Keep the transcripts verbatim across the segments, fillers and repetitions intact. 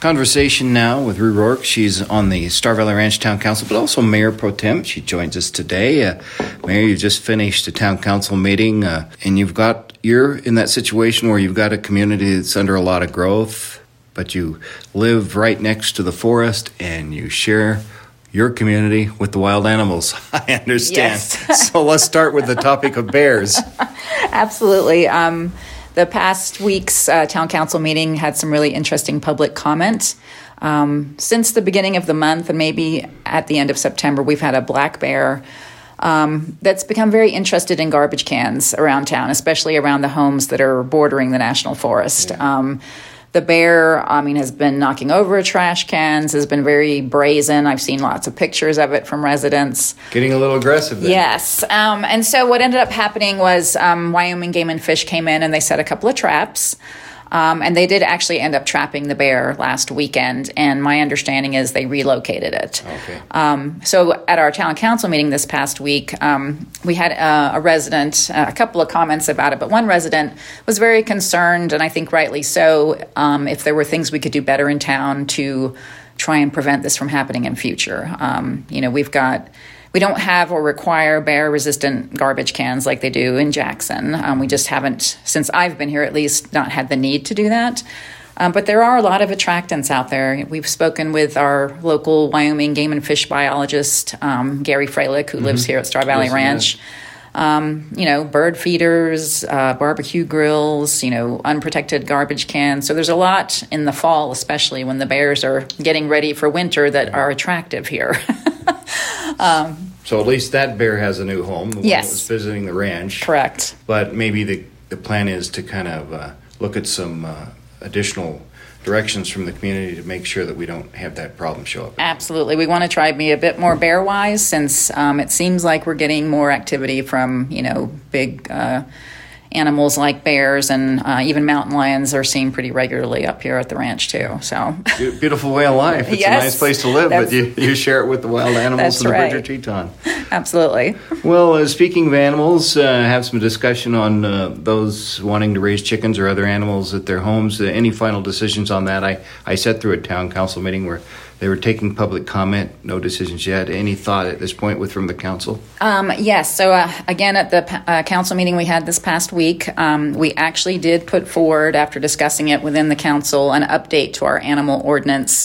Conversation now with Rue Rourke. She's on the Star Valley Ranch Town Council, but also Mayor Pro Tem. She joins us today. Uh, Mayor, you just finished a Town Council meeting, uh, and you've got you're in that situation where you've got a community that's under a lot of growth, but you live right next to the forest, and you share your community with the wild animals. I understand. Yes. So let's start with the topic of bears. Absolutely. Um, The past week's uh, town council meeting had some really interesting public comment. Um, since the beginning of the month and maybe at the end of September, we've had a black bear um, that's become very interested in garbage cans around town, especially around the homes that are bordering the national forest. Yeah. Um, the bear, I mean, has been knocking over trash cans, has been very brazen. I've seen lots of pictures of it from residents. Getting a little aggressive then. Yes. Um, and so what ended up happening was um, Wyoming Game and Fish came in and they set a couple of traps. Um, and they did actually end up trapping the bear last weekend. And my understanding is they relocated it. Okay. Um, so at our town council meeting this past week, um, we had uh, a resident, uh, a couple of comments about it. But one resident was very concerned, and I think rightly so, um, if there were things we could do better in town to try and prevent this from happening in future. Um, you know, we've got... We don't have or require bear-resistant garbage cans like they do in Jackson. Um, we just haven't, since I've been here at least, not had the need to do that. Um, but there are a lot of attractants out there. We've spoken with our local Wyoming game and fish biologist, um, Gary Freilich, who mm-hmm. lives here at Star Valley yes, Ranch. Um, you know, bird feeders, uh, barbecue grills, you know, unprotected garbage cans. So there's a lot in the fall, especially when the bears are getting ready for winter, that are attractive here. Um, so at least that bear has a new home. The yes. one that was visiting the ranch. Correct. But maybe the, the plan is to kind of uh, look at some uh, additional directions from the community to make sure that we don't have that problem show up. Absolutely. We want to try to be a bit more bear-wise since um, it seems like we're getting more activity from, you know, big uh, animals like bears, and uh, even mountain lions are seen pretty regularly up here at the ranch too. So beautiful way of life. It's yes, a nice place to live, but you, you share it with the wild animals and the right. Bridger Teton. Absolutely. Well, uh, speaking of animals, uh, have some discussion on uh, those wanting to raise chickens or other animals at their homes. Uh, any final decisions on that? I, I sat through a town council meeting where they were taking public comment. No decisions yet. Any thought at this point with from the council? Um, yes. So uh, again, at the uh, council meeting we had this past week, um, we actually did put forward, after discussing it within the council, an update to our animal ordinance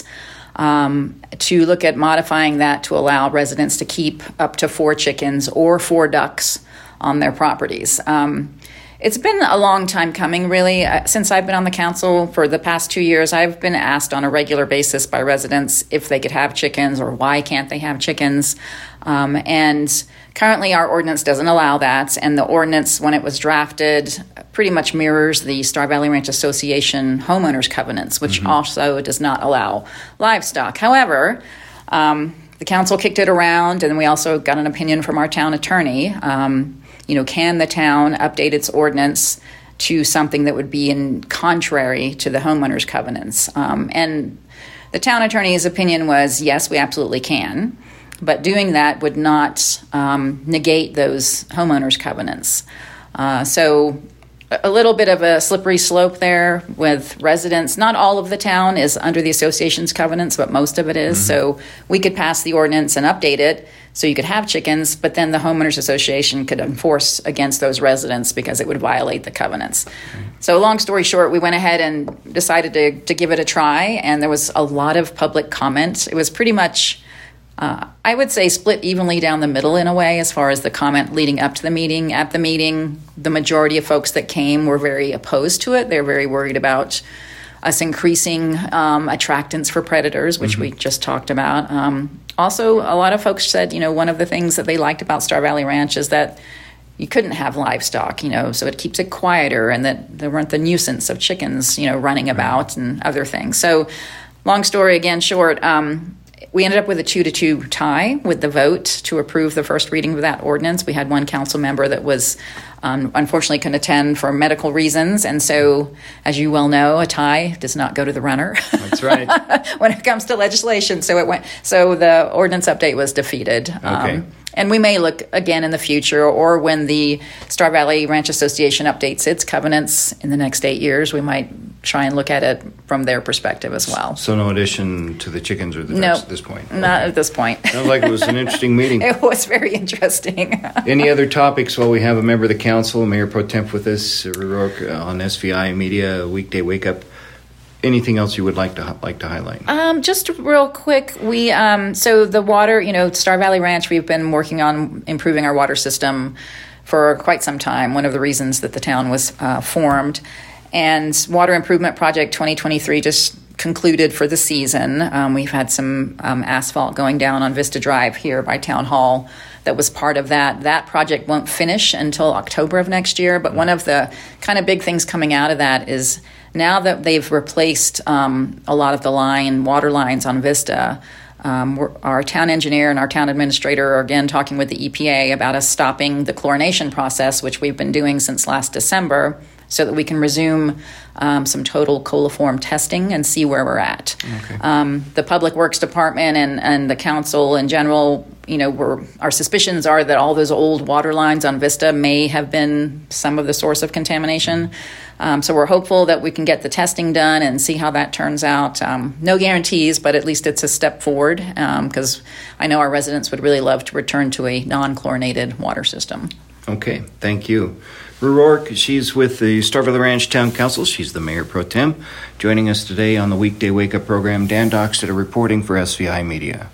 um, to look at modifying that to allow residents to keep up to four chickens or four ducks on their properties. Um, It's been a long time coming, really. Uh, since I've been on the council for the past two years, I've been asked on a regular basis by residents if they could have chickens or why can't they have chickens. Um, and currently our ordinance doesn't allow that. And the ordinance, when it was drafted, pretty much mirrors the Star Valley Ranch Association homeowners covenants, which mm-hmm. also does not allow livestock. However, um, the council kicked it around, and we also got an opinion from our town attorney. Um, You know, can the town update its ordinance to something that would be in contrary to the homeowners covenants? Um, and the town attorney's opinion was, yes, we absolutely can. But doing that would not um, negate those homeowners covenants. Uh, so a little bit of a slippery slope there with residents. Not all of the town is under the association's covenants, but most of it is. Mm-hmm. So we could pass the ordinance and update it so you could have chickens, but then the homeowners association could enforce against those residents because it would violate the covenants. Mm-hmm. So long story short, we went ahead and decided to, to give it a try, and there was a lot of public comment. It was pretty much, uh, I would say, split evenly down the middle in a way as far as the comment leading up to the meeting. At the meeting, the majority of folks that came were very opposed to it. They're very worried about us increasing um, attractants for predators, which mm-hmm. we just talked about. Um, also, a lot of folks said, you know, one of the things that they liked about Star Valley Ranch is that you couldn't have livestock, you know, so it keeps it quieter, and that there weren't the nuisance of chickens, you know, running about and other things. So long story again short, um, we ended up with a two to two tie with the vote to approve the first reading of that ordinance. We had one council member that was um, unfortunately couldn't attend for medical reasons. And so, as you well know, a tie does not go to the runner. That's right. when it comes to legislation. So it went. So the ordinance update was defeated. Okay. Um, And we may look again in the future, or when the Star Valley Ranch Association updates its covenants in the next eight years, we might try and look at it from their perspective as well. So no addition to the chickens or the ducks No, at this point? Not Okay. at this point. Sounds like it was an interesting meeting. It was very interesting. Any other topics while we have a member of the council, Mayor Pro Temp with us, Rourke, uh, on S V I Media, Weekday Wake Up? Anything else you would like to like to highlight? Um, just real quick, we um, so the water, you know, Star Valley Ranch, we've been working on improving our water system for quite some time. One of the reasons that the town was uh, formed, and Water Improvement Project twenty twenty-three just concluded for the season. Um, we've had some um, asphalt going down on Vista Drive here by Town Hall. That was part of that. That project won't finish until October of next year. But one of the kind of big things coming out of that is now that they've replaced um, a lot of the line water lines on Vista, um, we're, our town engineer and our town administrator are again talking with the E P A about us stopping the chlorination process, which we've been doing since last December, so that we can resume um, some total coliform testing and see where we're at. Okay. Um, the Public Works Department and, and the council in general, you know, we're, our suspicions are that all those old water lines on Vista may have been some of the source of contamination. Um, so we're hopeful that we can get the testing done and see how that turns out. Um, no guarantees, but at least it's a step forward, because um, I know our residents would really love to return to a non-chlorinated water system. Okay, thank you. Rourke, she's with the Star Valley Ranch Town Council. She's the Mayor Pro Tem. Joining us today on the Weekday Wake Up program, Dan Dockstead reporting for S V I Media.